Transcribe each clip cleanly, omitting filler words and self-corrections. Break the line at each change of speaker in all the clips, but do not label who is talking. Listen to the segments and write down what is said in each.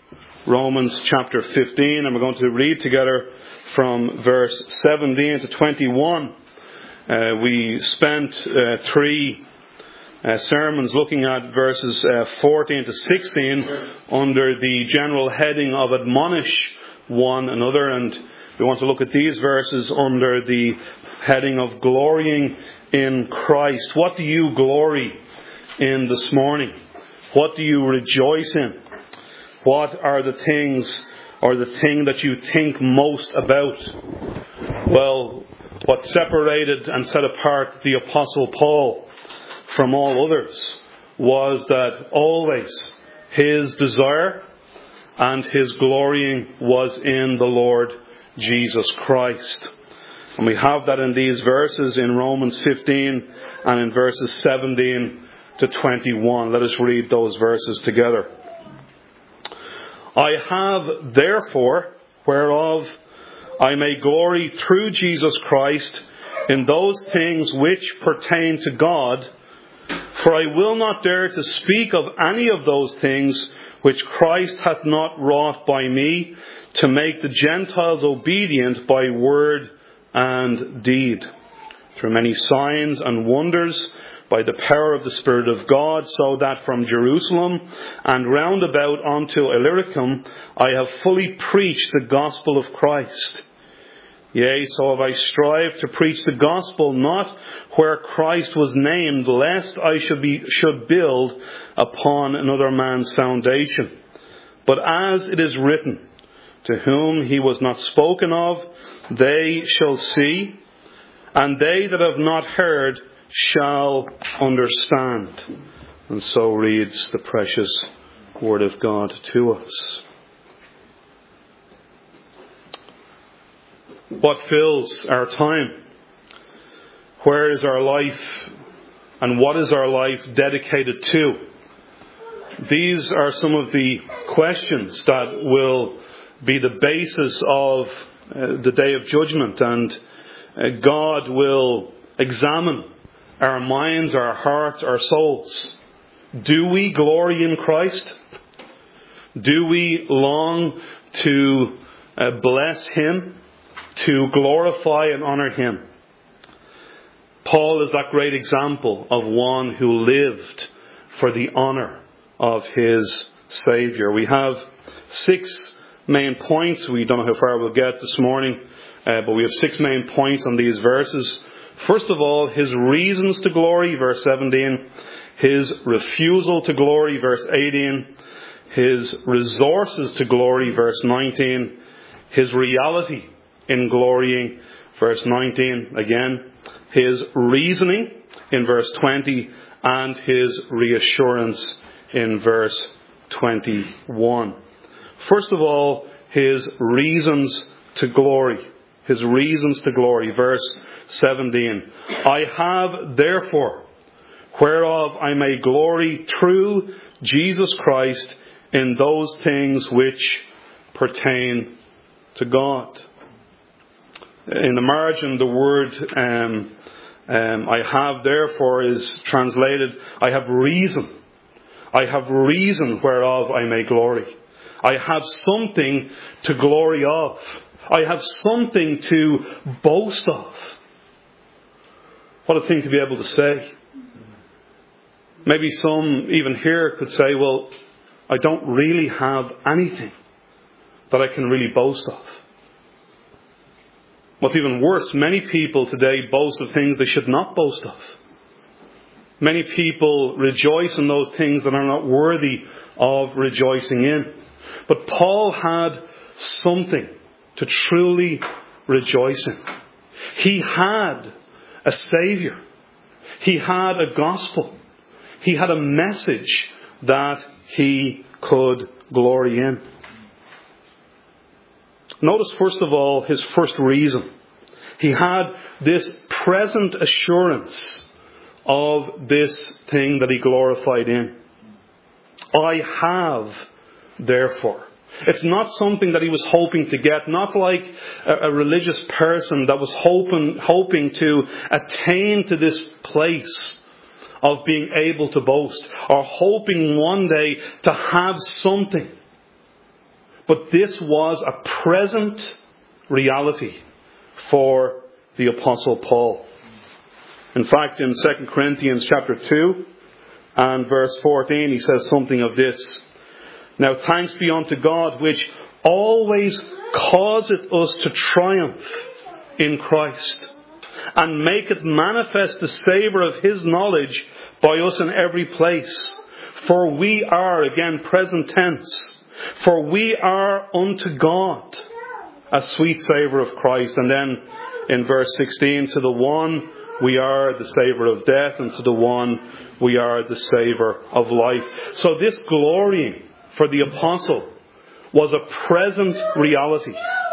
Romans chapter 15, and we're going to read together from verse 17 to 21. We spent three sermons looking at verses 14 to 16 under the general heading of admonish one another, and we want to look at these verses under the heading of glorying in Christ. What do you glory in this morning? What do you rejoice in? What are the things, or the thing that you think most about? Well, what separated and set apart the Apostle Paul from all others was that always his desire and his glorying was in the Lord Jesus Christ. And we have that in these verses in Romans 15 and in verses 17 to 21. Let us read those verses together. I have therefore, whereof I may glory through Jesus Christ, in those things which pertain to God, for I will not dare to speak of any of those things which Christ hath not wrought by me, to make the Gentiles obedient by word and deed, through many signs and wonders, by the power of the Spirit of God, so that from Jerusalem and round about unto Illyricum I have fully preached the gospel of Christ. Yea, so have I strived to preach the gospel not where Christ was named, lest I should build upon another man's foundation. But as it is written, to whom he was not spoken of, they shall see, and they that have not heard shall understand. And so reads the precious Word of God to us. What fills our time? Where is our life? And what is our life dedicated to? These are some of the questions that will be the basis of the day of judgment, and God will examine our minds, our hearts, our souls. Do we glory in Christ? Do we long to bless Him, to glorify and honour Him? Paul is that great example of one who lived for the honour of his Saviour. We have 6 main points. We don't know how far we'll get this morning, but we have 6 main points on these verses. First of all, his reasons to glory, verse 17. His refusal to glory, verse 18. His resources to glory, verse 19. His reality in glorying, verse 19 again. His reasoning in verse 20. And his reassurance in verse 21. First of all, his reasons to glory. His reasons to glory, verse 17. I have therefore, whereof I may glory through Jesus Christ, in those things which pertain to God. In the margin, the word I have therefore is translated, I have reason. I have reason whereof I may glory. I have something to glory of. I have something to boast of. What a thing to be able to say. Maybe some even here could say, well, I don't really have anything that I can really boast of. What's even worse, many people today boast of things they should not boast of. Many people rejoice in those things that are not worthy of rejoicing in. But Paul had something to truly rejoice in. He had a Saviour. He had a gospel. He had a message that he could glory in. Notice first of all his first reason. He had this present assurance of this thing that he glorified in. I have therefore. It's not something that he was hoping to get, not like a religious person that was hoping to attain to this place of being able to boast, or hoping one day to have something. But this was a present reality for the Apostle Paul. In fact, in 2 Corinthians chapter 2 and verse 14, he says something of this. Now thanks be unto God, which always causeth us to triumph in Christ, and maketh manifest the savour of his knowledge by us in every place. For we are, again present tense, for we are unto God a sweet savour of Christ. And then in verse 16, to the one we are the savour of death, and to the one we are the savour of life. So this glorying for the apostle was a present reality.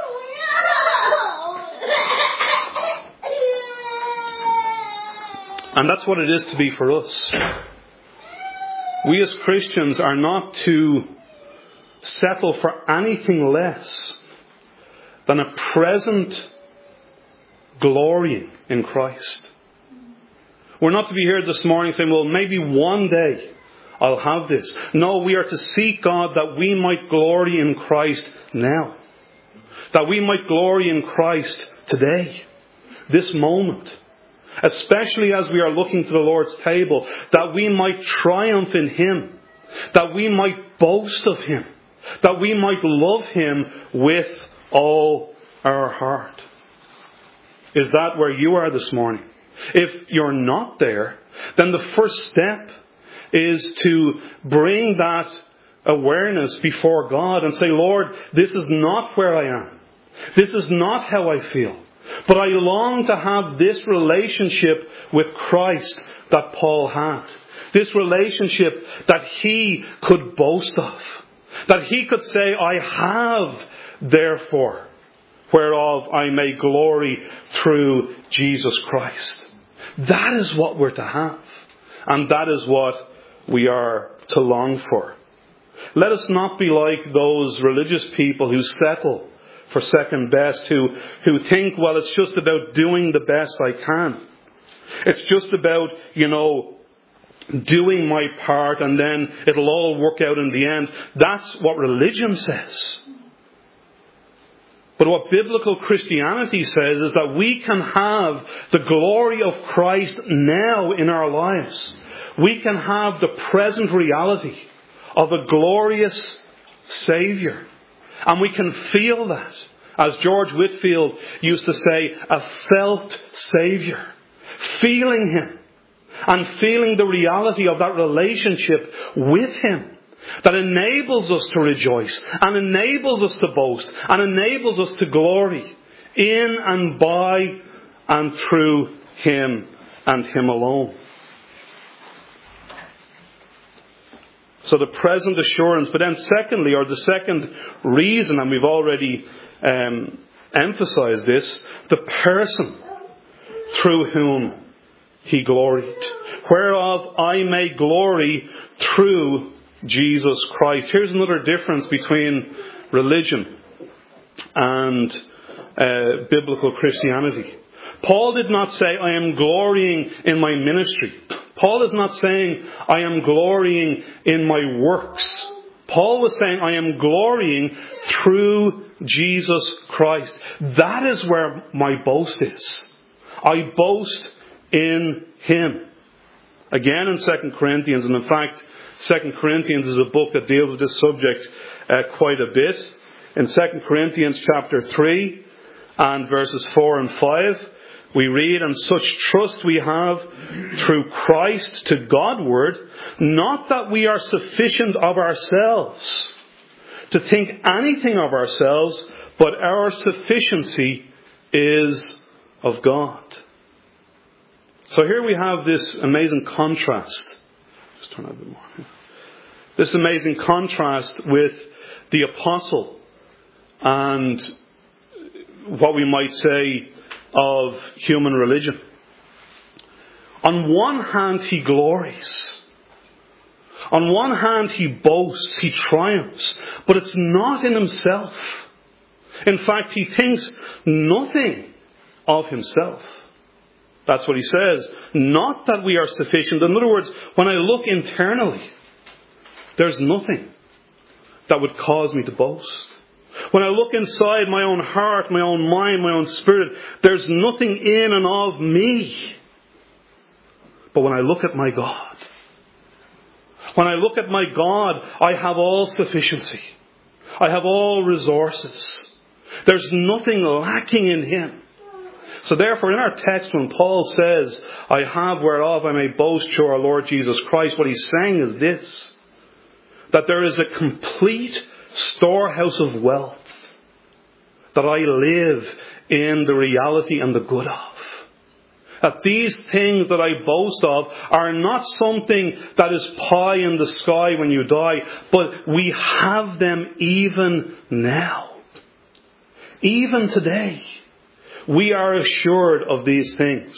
And that's what it is to be for us. We as Christians are not to settle for anything less than a present glorying in Christ. We're not to be here this morning saying, well, maybe one day I'll have this. No, we are to seek God that we might glory in Christ now. That we might glory in Christ today, this moment. Especially as we are looking to the Lord's table, that we might triumph in Him. That we might boast of Him. That we might love Him with all our heart. Is that where you are this morning? If you're not there, then the first step is to bring that awareness before God and say, Lord, this is not where I am. This is not how I feel. But I long to have this relationship with Christ that Paul had. This relationship that he could boast of. That he could say, I have, therefore, whereof I may glory through Jesus Christ. That is what we're to have. And that is what we are to long for. Let us not be like those religious people who settle for second best, who think, well, it's just about doing the best I can. It's just about, doing my part and then it'll all work out in the end. That's what religion says. But what biblical Christianity says is that we can have the glory of Christ now in our lives. We can have the present reality of a glorious Saviour. And we can feel that. As George Whitefield used to say, a felt Saviour. Feeling Him. And feeling the reality of that relationship with Him. That enables us to rejoice. And enables us to boast. And enables us to glory. In and by and through Him and Him alone. So the present assurance. But then secondly, or the second reason, and we've already emphasized this, the person through whom He gloried. Whereof I may glory through Jesus Christ. Here's another difference between religion and biblical Christianity. Paul did not say, I am glorying in my ministry. Paul is not saying, I am glorying in my works. Paul was saying, I am glorying through Jesus Christ. That is where my boast is. I boast in Him. Again in 2 Corinthians, and in fact, 2 Corinthians is a book that deals with this subject quite a bit. In 2 Corinthians chapter 3 and verses 4 and 5, we read, and such trust we have through Christ to Godward, not that we are sufficient of ourselves to think anything of ourselves, but our sufficiency is of God. So here we have this amazing contrast. Just turn that a bit more. This amazing contrast with the apostle and what we might say of human religion. On one hand, he glories. On one hand, he boasts, he triumphs. But it's not in himself. In fact, he thinks nothing of himself. That's what he says. Not that we are sufficient. In other words, when I look internally, there's nothing that would cause me to boast. When I look inside my own heart, my own mind, my own spirit, there's nothing in and of me. But when I look at my God, when I look at my God, I have all sufficiency. I have all resources. There's nothing lacking in Him. So therefore, in our text, when Paul says, I have whereof I may boast through our Lord Jesus Christ, what he's saying is this, that there is a complete storehouse of wealth that I live in the reality and the good of. That these things that I boast of are not something that is pie in the sky when you die, but we have them even now. Even today, we are assured of these things.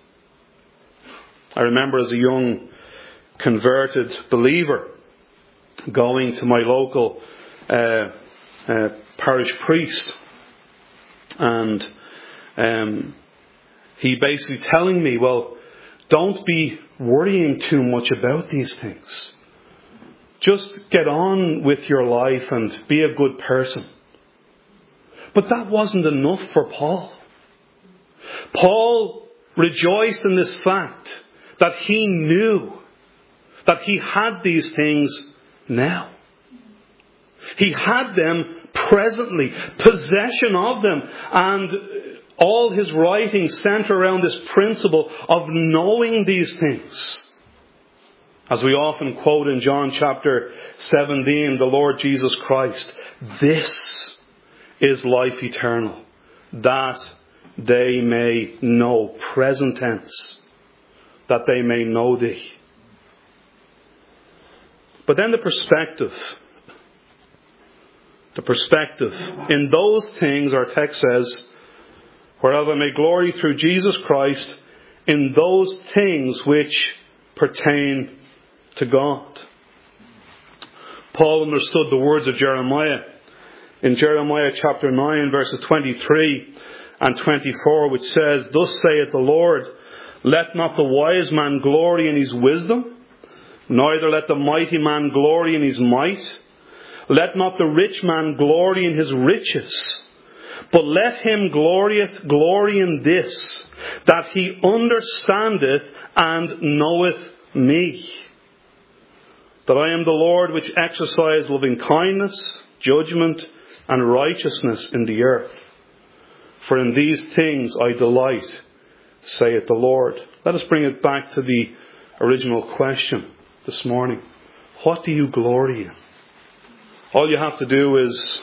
I remember as a young converted believer going to my local parish priest, and he basically telling me, well, don't be worrying too much about these things. Just get on with your life and be a good person. But that wasn't enough for Paul. Paul rejoiced in this fact that he knew that he had these things now. He had them presently, possession of them, and all his writings center around this principle of knowing these things. As we often quote in John chapter 17, the Lord Jesus Christ, this is life eternal, that they may know, present tense, that they may know Thee. But then the perspective, in those things, our text says, whereof I may glory through Jesus Christ in those things which pertain to God. Paul understood the words of Jeremiah in Jeremiah chapter 9 verses 23 and 24, which says, Thus saith the Lord, let not the wise man glory in his wisdom, neither let the mighty man glory in his might. Let not the rich man glory in his riches, but let him glory in this, that he understandeth and knoweth me, that I am the Lord which exercise loving kindness, judgment, and righteousness in the earth. For in these things I delight, saith the Lord. Let us bring it back to the original question this morning. What do you glory in? All you have to do is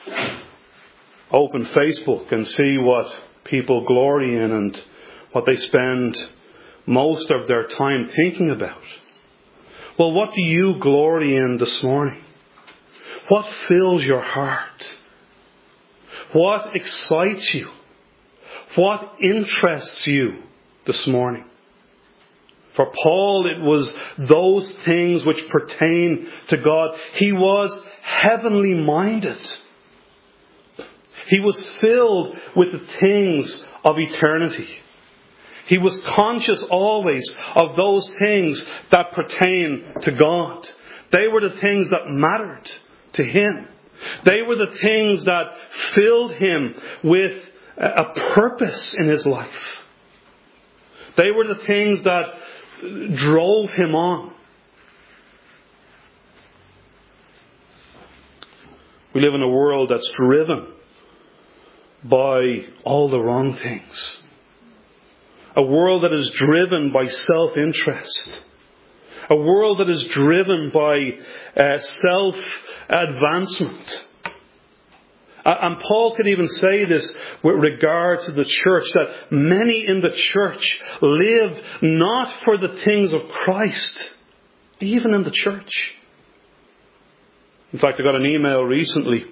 open Facebook and see what people glory in and what they spend most of their time thinking about. Well, what do you glory in this morning? What fills your heart? What excites you? What interests you this morning? For Paul, it was those things which pertain to God. He was heavenly minded. He was filled with the things of eternity. He was conscious always of those things that pertain to God. They were the things that mattered to him. They were the things that filled him with a purpose in his life. They were the things that drove him on. We live in a world that's driven by all the wrong things. A world that is driven by self-interest. A world that is driven by self-advancement. And Paul could even say this with regard to the church, that many in the church lived not for the things of Christ, even in the church. In fact, I got an email recently,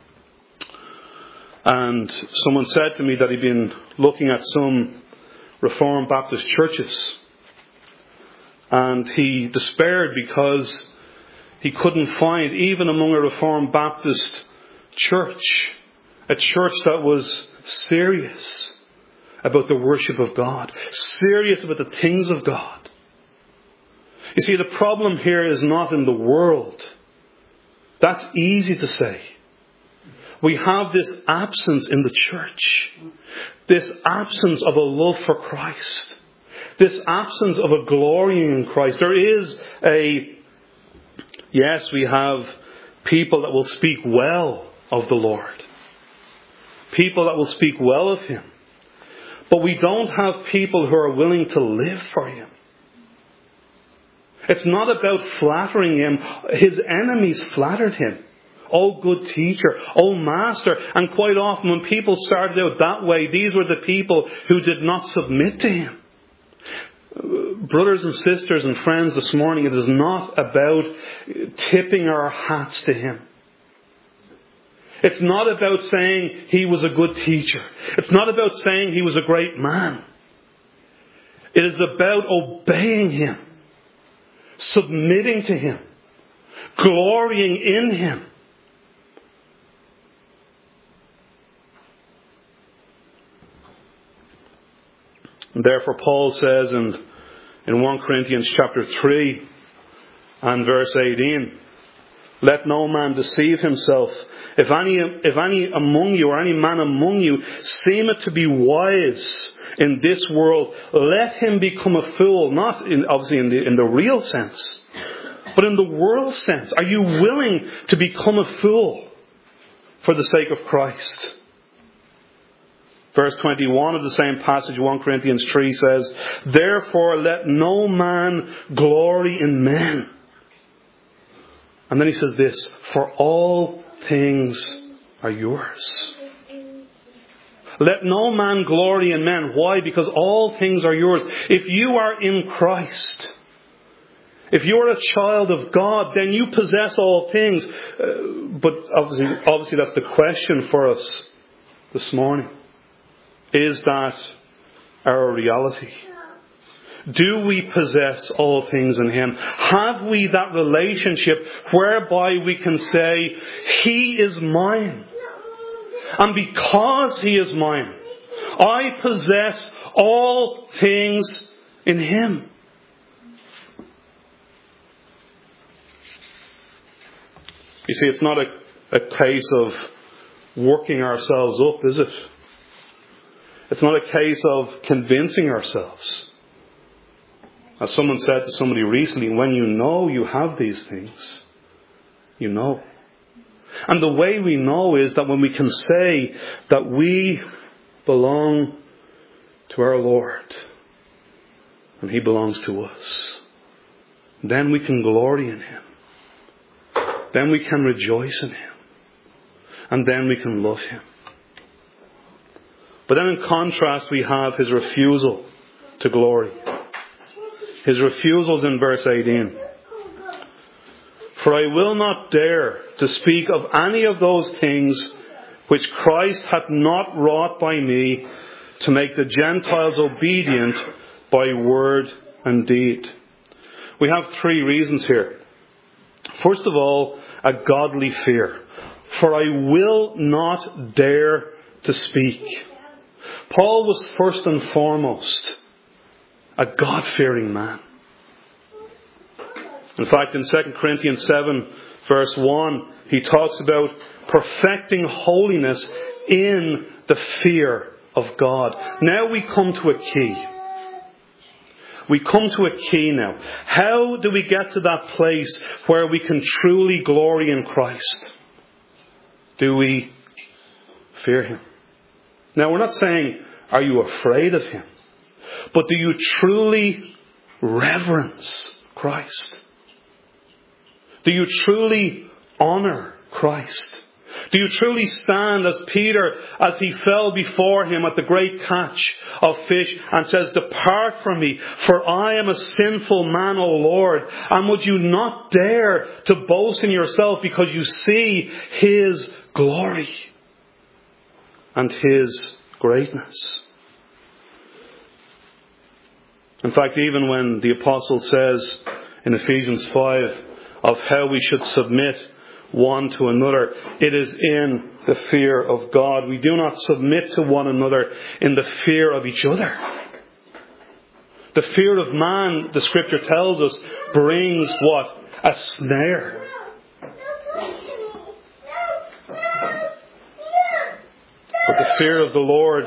and someone said to me that he'd been looking at some Reformed Baptist churches, and he despaired because he couldn't find, even among a Reformed Baptist church, a church that was serious about the worship of God, serious about the things of God. You see, the problem here is not in the world. That's easy to say. we have this absence in the church. This absence of a love for Christ. This absence of a glorying in Christ. There is yes, we have people that will speak well of the Lord. People that will speak well of Him. But we don't have people who are willing to live for Him. It's not about flattering Him. His enemies flattered Him. Oh, good teacher. Oh, master. And quite often when people started out that way, these were the people who did not submit to Him. Brothers and sisters and friends, this morning, it is not about tipping our hats to Him. It's not about saying He was a good teacher. It's not about saying He was a great man. It is about obeying Him, submitting to Him, glorying in Him. And therefore Paul says in 1 Corinthians chapter 3 and verse 18, let no man deceive himself. If any among you, or any man among you, seemeth to be wise in this world, let him become a fool. Not obviously in the real sense, but in the world sense. Are you willing to become a fool for the sake of Christ? Verse 21 of the same passage, 1 Corinthians 3 says, therefore let no man glory in men. And then he says this, for all things are yours. Let no man glory in men. Why? Because all things are yours. If you are in Christ, if you are a child of God, then you possess all things. But obviously that's the question for us this morning. Is that our reality? Do we possess all things in Him? Have we that relationship whereby we can say, He is mine. And because He is mine, I possess all things in Him. You see, it's not a case of working ourselves up, is it? It's not a case of convincing ourselves. As someone said to somebody recently, when you know you have these things, you know. And the way we know is that when we can say that we belong to our Lord and He belongs to us, then we can glory in Him. Then we can rejoice in Him. And then we can love Him. But then in contrast we have His refusal to glory. His refusal is in verse 18. For I will not dare to speak of any of those things which Christ hath not wrought by me, to make the Gentiles obedient by word and deed. We have three reasons here. First of all, a godly fear. For I will not dare to speak. Paul was first and foremost a God-fearing man. In fact, in 2 Corinthians 7 verse 1, he talks about perfecting holiness in the fear of God. Now we come to a key. We come to a key now. How do we get to that place where we can truly glory in Christ? Do we fear Him? Now we're not saying, are you afraid of Him? But do you truly reverence Christ? Do you truly honour Christ? Do you truly stand as Peter, as he fell before Him at the great catch of fish, and says, depart from me, for I am a sinful man, O Lord. And would you not dare to boast in yourself because you see His glory and His greatness? In fact, even when the apostle says in Ephesians 5 of how we should submit one to another, it is in the fear of God. We do not submit to one another in the fear of each other. The fear of man, the Scripture tells us, brings what? A snare. But the fear of the Lord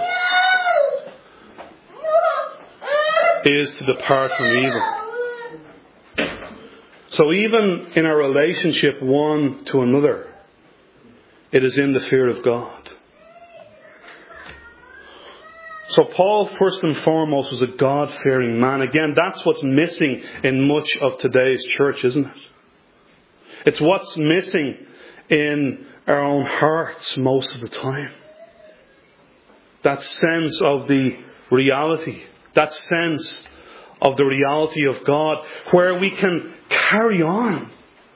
is to depart from evil. So even in our relationship one to another, it is in the fear of God. So Paul, first and foremost, was a God-fearing man. Again, that's what's missing in much of today's church, isn't it? It's what's missing in our own hearts most of the time. That sense of the reality. That sense of the reality of God, where we can carry on.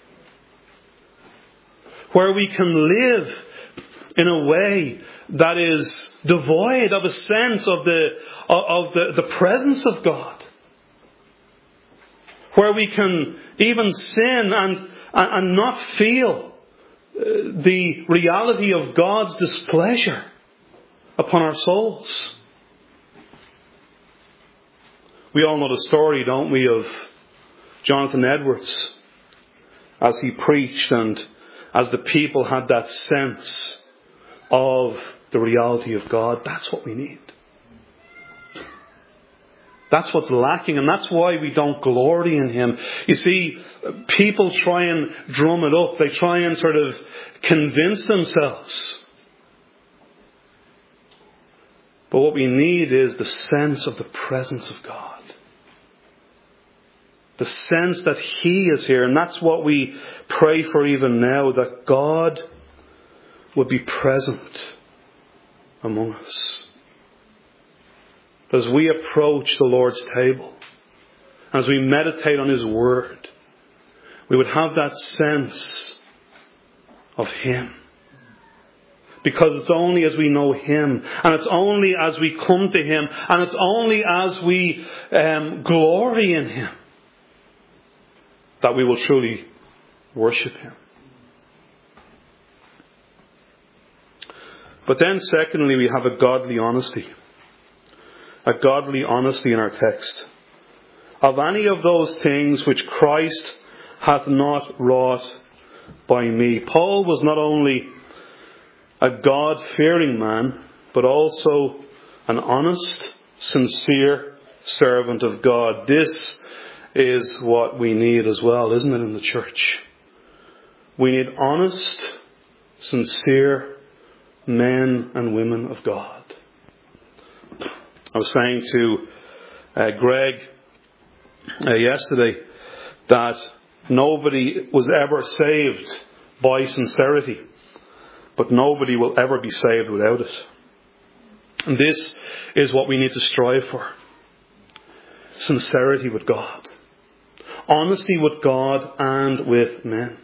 Where we can live in a way that is devoid of a sense of the presence of God. Where we can even sin and not feel the reality of God's displeasure upon our souls. We all know the story, don't we, of Jonathan Edwards as he preached and as the people had that sense of the reality of God. That's what we need. That's what's lacking, and that's why we don't glory in Him. You see, people try and drum it up. They try and sort of convince themselves. But what we need is the sense of the presence of God. The sense that He is here. And that's what we pray for even now, that God would be present among us. As we approach the Lord's table, as we meditate on His Word, we would have that sense of Him. Because it's only as we know Him, and it's only as we come to Him, and it's only as we glory in Him, that we will truly worship Him. But then secondly, we have a godly honesty. A godly honesty in our text. Of any of those things which Christ hath not wrought by me. Paul was not only a God-fearing man, but also an honest, sincere servant of God. This is what we need as well, isn't it, in the church? We need honest, sincere men and women of God. I was saying to Greg yesterday that nobody was ever saved by sincerity, but nobody will ever be saved without it. And this is what we need to strive for. Sincerity with God. Honesty with God and with men.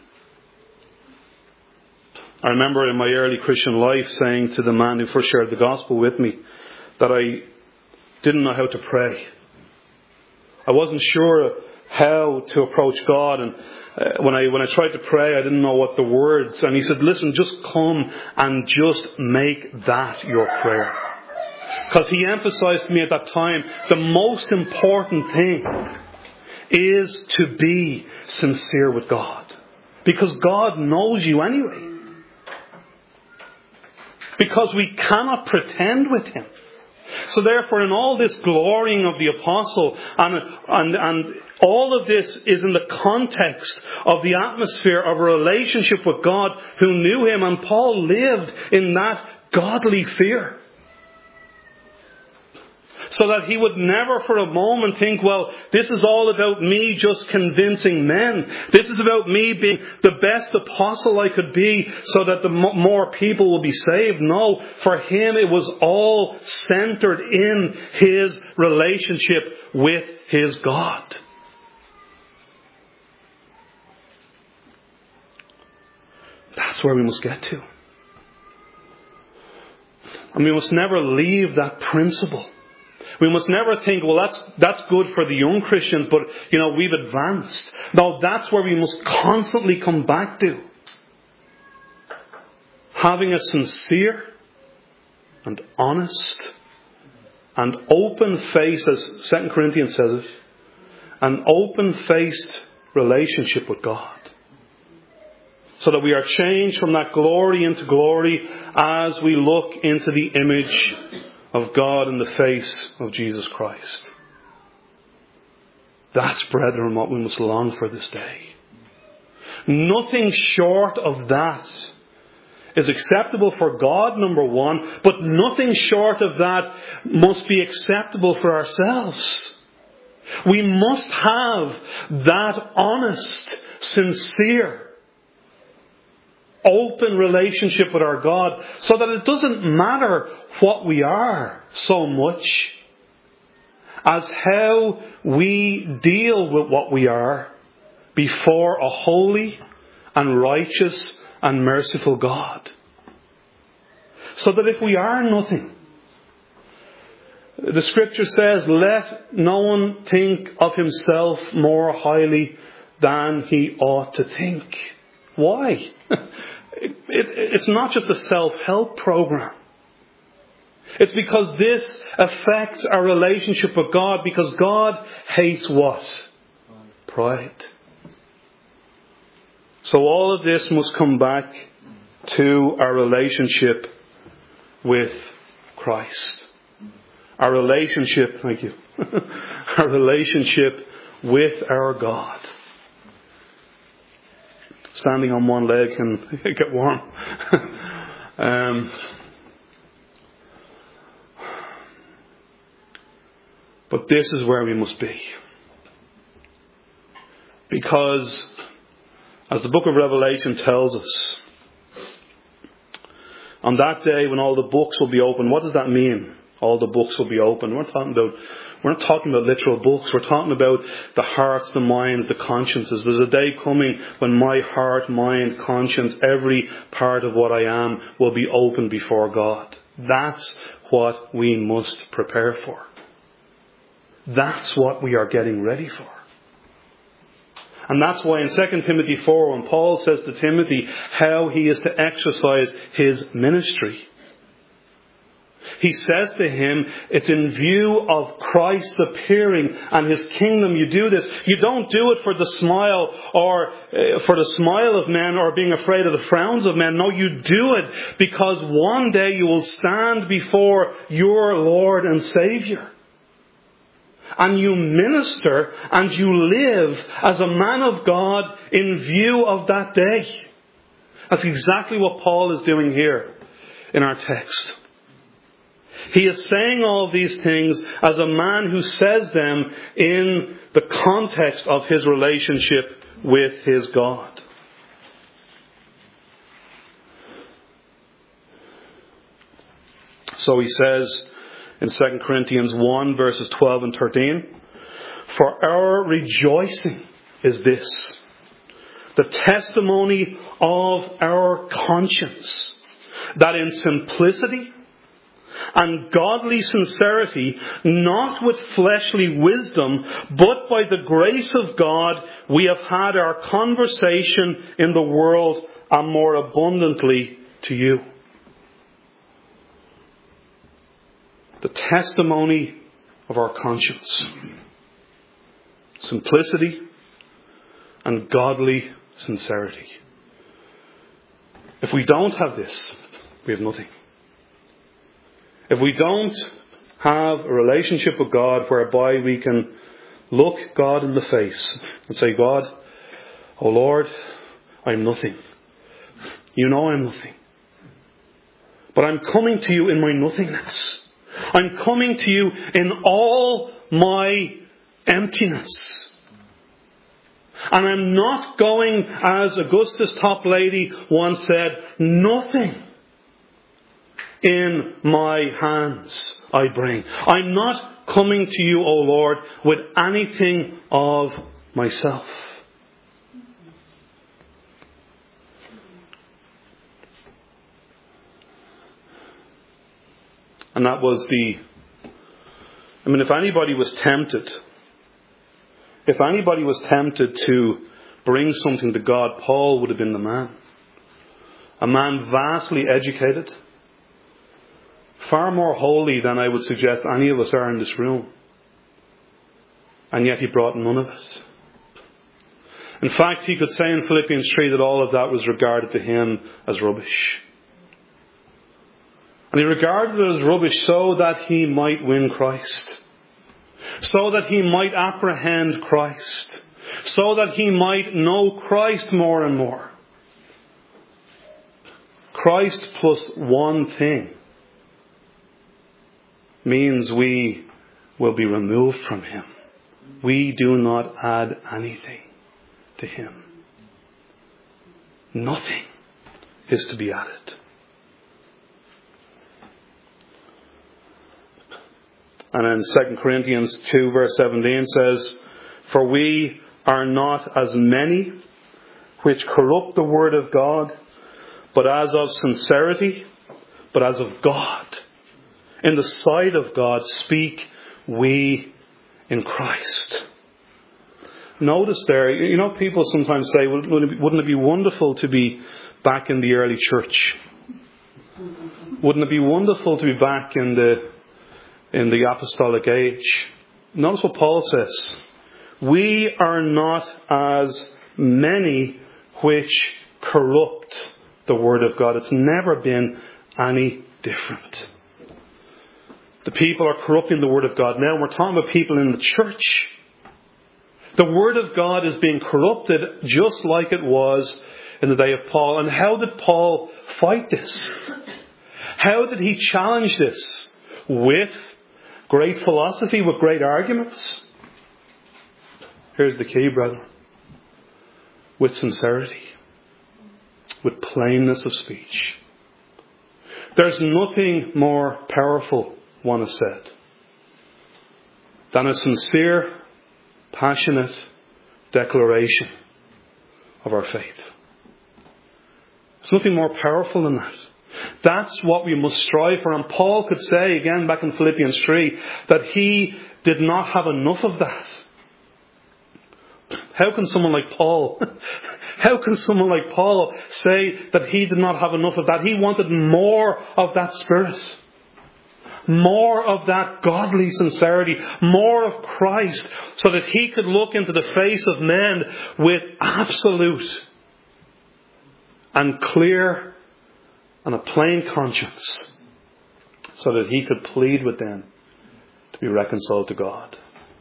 I remember in my early Christian life saying to the man who first shared the gospel with me that I didn't know how to pray. I wasn't sure how to approach God, and when I tried to pray, I didn't know what the words. And he said, "Listen, just come and just make that your prayer." Because he emphasized to me at that time, the most important thing is to be sincere with God, because God knows you anyway. Because we cannot pretend with Him. So therefore, in all this glorying of the apostle, and all of this is in the context of the atmosphere of a relationship with God who knew Him, and Paul lived in that godly fear. So that he would never for a moment think, well, this is all about me just convincing men. This is about me being the best apostle I could be so that the more people will be saved. No, for him it was all centered in his relationship with his God. That's where we must get to. And we must never leave that principle. We must never think, well, that's good for the young Christians, but, we've advanced. No, that's where we must constantly come back to. Having a sincere and honest and open-faced, as 2 Corinthians says it, an open-faced relationship with God. so that we are changed from that glory into glory as we look into the image of God in the face of Jesus Christ. That's, brethren, what we must long for this day. Nothing short of that is acceptable for God, number one, but nothing short of that must be acceptable for ourselves. We must have that honest, sincere, open relationship with our God, so that it doesn't matter what we are so much as how we deal with what we are before a holy and righteous and merciful God. So that if we are nothing, the Scripture says, let no one think of himself more highly than he ought to think. Why? It's not just a self-help program. It's because this affects our relationship with God, because God hates what? Pride. So all of this must come back to our relationship with Christ. Our relationship, thank you, our relationship with our God. Standing on one leg can get warm. But this is where we must be. Because, as the book of Revelation tells us, on that day when all the books will be open, what does that mean? All the books will be open. We're not talking about literal books. We're talking about the hearts, the minds, the consciences. There's a day coming when my heart, mind, conscience, every part of what I am will be open before God. That's what we must prepare for. That's what we are getting ready for. And that's why in 2 Timothy 4, when Paul says to Timothy how he is to exercise his ministry, he says to him, it's in view of Christ's appearing and his kingdom you do this. You don't do it for the smile or for the smile of men or being afraid of the frowns of men. No, you do it because one day you will stand before your Lord and Savior. And you minister and you live as a man of God in view of that day. That's exactly what Paul is doing here in our text. He is saying all of these things as a man who says them in the context of his relationship with his God. So he says in 2 Corinthians 1 verses 12 and 13, for our rejoicing is this, the testimony of our conscience, that in simplicity and godly sincerity, not with fleshly wisdom, but by the grace of God, we have had our conversation in the world and more abundantly to you. The testimony of our conscience. Simplicity and godly sincerity. If we don't have this, we have nothing. If we don't have a relationship with God whereby we can look God in the face and say, God, oh Lord, I'm nothing. You know I'm nothing. But I'm coming to you in my nothingness. I'm coming to you in all my emptiness. And I'm not going, as Augustus Toplady once said, nothing in my hands I bring. I'm not coming to you, O Lord, with anything of myself. And that was if anybody was tempted to bring something to God, Paul would have been the man. A man vastly educated, far more holy than I would suggest any of us are in this room. And yet he brought none of it. In fact, he could say in Philippians 3 that all of that was regarded to him as rubbish. And he regarded it as rubbish so that he might win Christ. So that he might apprehend Christ. So that he might know Christ more and more. Christ plus one thing means we will be removed from him. We do not add anything to him. Nothing is to be added. And then 2 Corinthians 2 verse 17 says, "For we are not as many which corrupt the word of God, but as of sincerity, but as of God. In the sight of God speak we in Christ." Notice there, you know, people sometimes say, well, wouldn't it be wonderful to be back in the early church? Wouldn't it be wonderful to be back in the apostolic age? Notice what Paul says. We are not as many which corrupt the word of God. It's never been any different. The people are corrupting the word of God now. We're talking about people in the church. The word of God is being corrupted just like it was in the day of Paul. And how did Paul fight this? How did he challenge this? With great philosophy, with great arguments? Here's the key, brother. With sincerity. With plainness of speech. There's nothing more powerful, one has said, than a sincere, passionate declaration of our faith. There's nothing more powerful than that. That's what we must strive for. And Paul could say, again back in Philippians 3, that he did not have enough of that. How can someone like Paul say that he did not have enough of that? He wanted more of that spirit. More of that godly sincerity. More of Christ. So that he could look into the face of men with absolute and clear and a plain conscience. So that he could plead with them to be reconciled to God.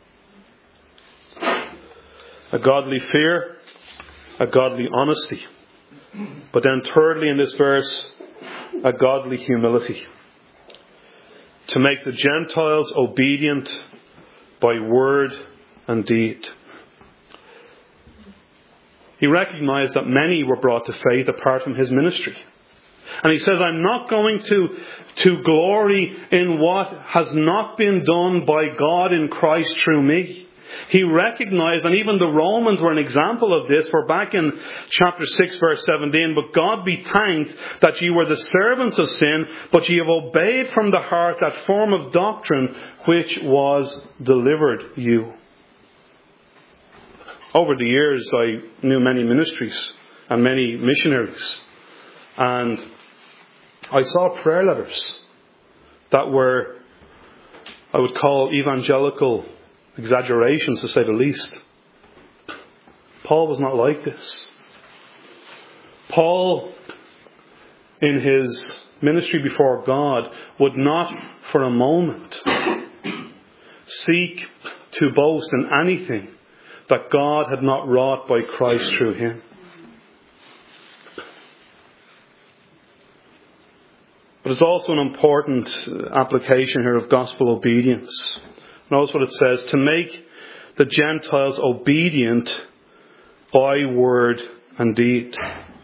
A godly fear, a godly honesty. But then thirdly in this verse, a godly humility. To make the Gentiles obedient by word and deed. He recognized that many were brought to faith apart from his ministry. And he says, I'm not going to glory in what has not been done by God in Christ through me. He recognized, and even the Romans were an example of this. We're back in chapter 6 verse 17. But God be thanked that ye were the servants of sin, but ye have obeyed from the heart that form of doctrine which was delivered you. Over the years I knew many ministries and many missionaries. And I saw prayer letters that were, I would call evangelical exaggerations, to say the least. Paul was not like this. Paul, in his ministry before God, would not for a moment seek to boast in anything that God had not wrought by Christ through him. But it's also an important application here of gospel obedience. Notice what it says, to make the Gentiles obedient by word and deed.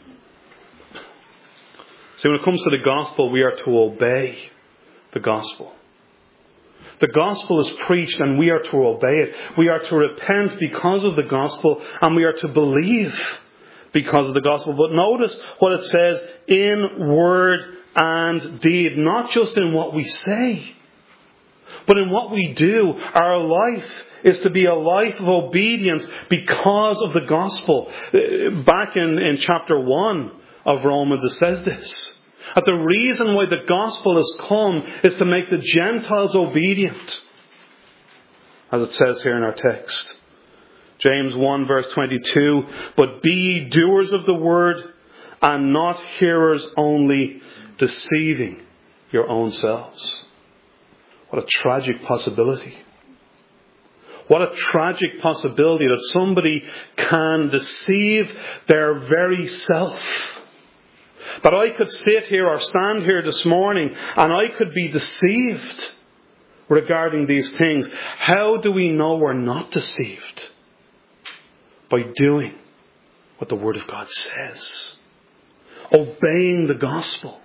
See, when it comes to the gospel, we are to obey the gospel. The gospel is preached and we are to obey it. We are to repent because of the gospel and we are to believe because of the gospel. But notice what it says, in word and deed. Not just in what we say, but in what we do. Our life is to be a life of obedience because of the gospel. Back in chapter 1 of Romans it says this. That the reason why the gospel has come is to make the Gentiles obedient. As it says here in our text. James 1 verse 22, but be ye doers of the word and not hearers only, deceiving your own selves. What a tragic possibility. What a tragic possibility that somebody can deceive their very self. That I could sit here or stand here this morning and I could be deceived regarding these things. How do we know we're not deceived? By doing what the Word of God says. Obeying the gospel.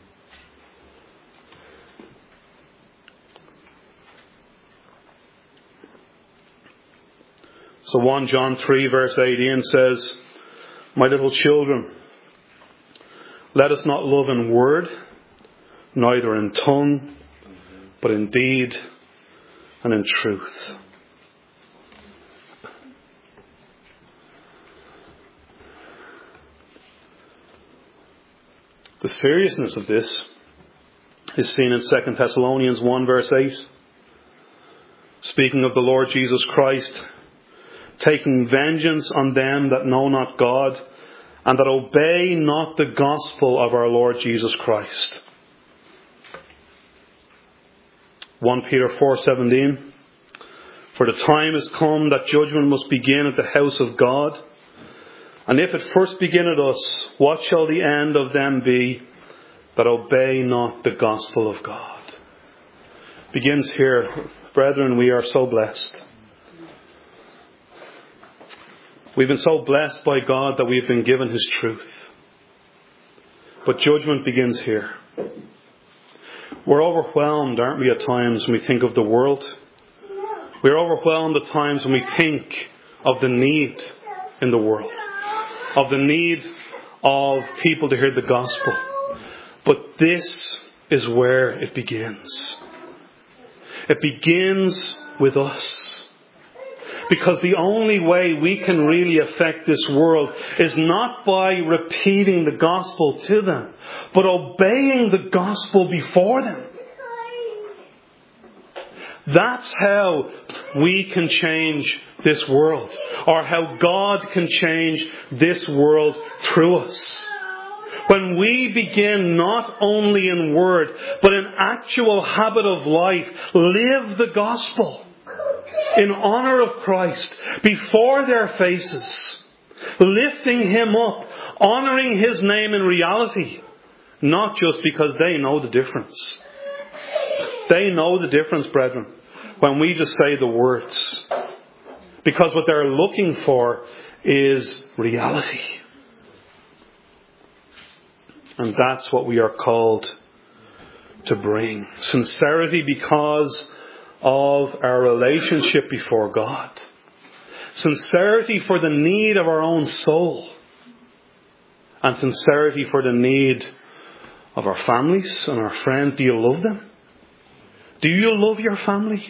So 1 John 3 verse 18 says, my little children, let us not love in word, neither in tongue, but in deed and in truth. The seriousness of this is seen in 2 Thessalonians 1 verse 8. Speaking of the Lord Jesus Christ, taking vengeance on them that know not God, and that obey not the gospel of our Lord Jesus Christ. 1 Peter 4:17. For the time is come that judgment must begin at the house of God. And if it first begin at us, what shall the end of them be that obey not the gospel of God? Begins here. Brethren, we are so blessed. We've been so blessed by God that we've been given His truth. But judgment begins here. We're overwhelmed, aren't we, at times when we think of the world? We're overwhelmed at times when we think of the need in the world. Of the need of people to hear the gospel. But this is where it begins. It begins with us. Because the only way we can really affect this world is not by repeating the gospel to them, but obeying the gospel before them. That's how we can change this world, or how God can change this world through us. When we begin not only in word, but in actual habit of life, live the gospel in honor of Christ before their faces, lifting Him up, honoring His name in reality, not just because they know the difference. They know the difference, brethren, when we just say the words. Because what they're looking for is reality. And that's what we are called to bring. Sincerity because of our relationship before God. Sincerity for the need of our own soul. And sincerity for the need of our families and our friends. Do you love them? Do you love your family?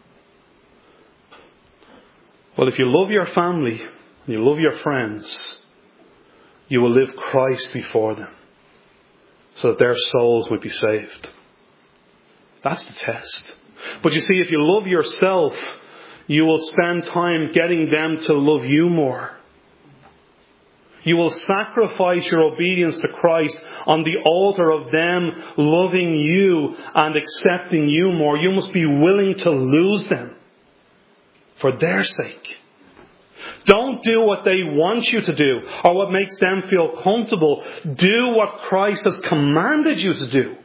Well, if you love your family and you love your friends, you will live Christ before them so that their souls might be saved. That's the test. But you see, if you love yourself, you will spend time getting them to love you more. You will sacrifice your obedience to Christ on the altar of them loving you and accepting you more. You must be willing to lose them for their sake. Don't do what they want you to do or what makes them feel comfortable. Do what Christ has commanded you to do.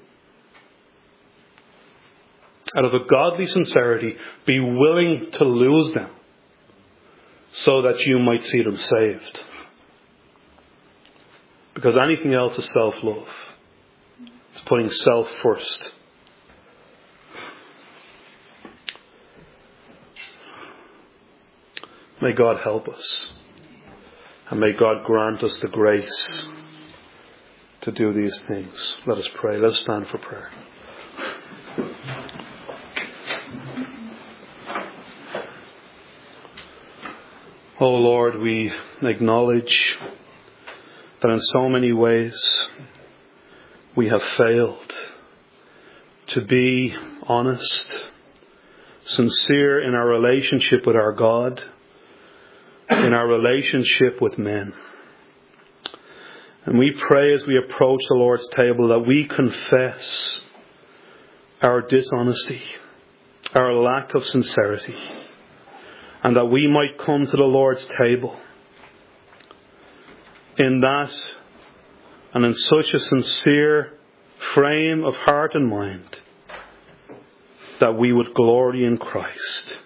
Out of a godly sincerity, be willing to lose them so that you might see them saved. Because anything else is self-love. It's putting self first. May God help us. And may God grant us the grace to do these things. Let us pray. Let us stand for prayer. Oh Lord, we acknowledge that in so many ways we have failed to be honest, sincere in our relationship with our God, in our relationship with men. And we pray as we approach the Lord's table that we confess our dishonesty, our lack of sincerity, and that we might come to the Lord's table in that and in such a sincere frame of heart and mind that we would glory in Christ.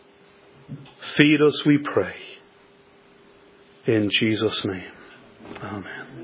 Feed us, we pray, in Jesus' name. Amen.